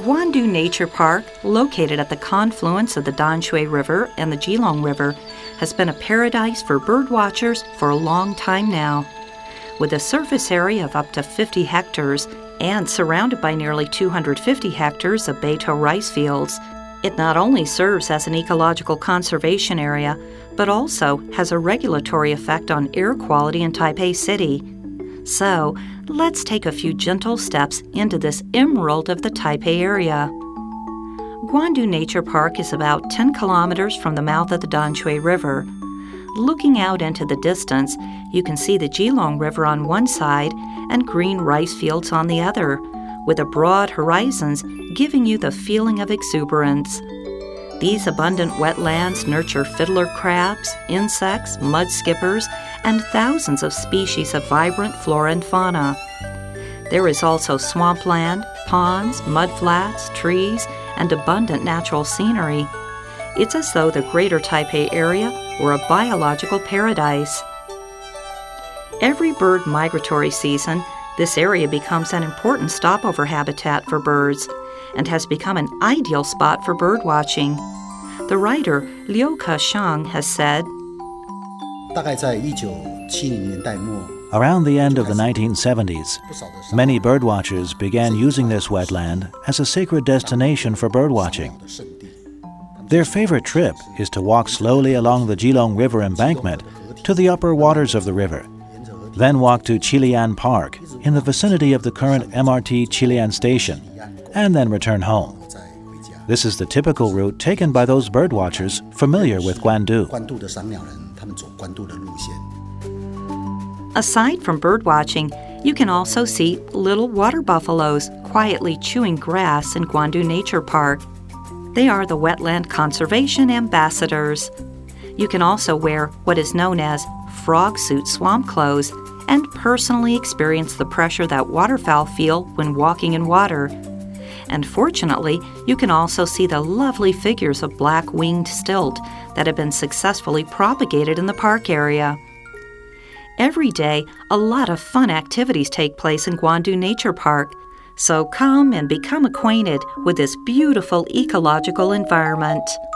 Guandu Nature Park, located at the confluence of the Danshui River and the Jilong River, has been a paradise for birdwatchers for a long time now. With a surface area of up to 50 hectares and surrounded by nearly 250 hectares of Beito rice fields, it not only serves as an ecological conservation area, but also has a regulatory effect on air quality in Taipei City. So, let's take a few gentle steps into this emerald of the Taipei area. Guandu Nature Park is about 10 kilometers from the mouth of the Danshui River. Looking out into the distance, you can see the Jilong River on one side and green rice fields on the other, with the broad horizons giving you the feeling of exuberance. These abundant wetlands nurture fiddler crabs, insects, mud skippers, and thousands of species of vibrant flora and fauna. There is also swampland, ponds, mudflats, trees, and abundant natural scenery. It's as though the greater Taipei area were a biological paradise. Every bird migratory season, this area becomes an important stopover habitat for birds and has become an ideal spot for birdwatching. The writer Liu Keshang has said, Around the end of the 1970s, many birdwatchers began using this wetland as a sacred destination for birdwatching. Their favorite trip is to walk slowly along the Jilong River embankment to the upper waters of the river, then walk to Qilian Park in the vicinity of the current MRT Qilian station, and then return home. This is the typical route taken by those birdwatchers familiar with Guandu. Aside from birdwatching, you can also see little water buffaloes quietly chewing grass in Guandu Nature Park. They are the wetland conservation ambassadors. You can also wear what is known as frog suit swamp clothes and personally experience the pressure that waterfowl feel when walking in water. And fortunately, you can also see the lovely figures of black-winged stilt that have been successfully propagated in the park area. Every day, a lot of fun activities take place in Guandu Nature Park, so come and become acquainted with this beautiful ecological environment.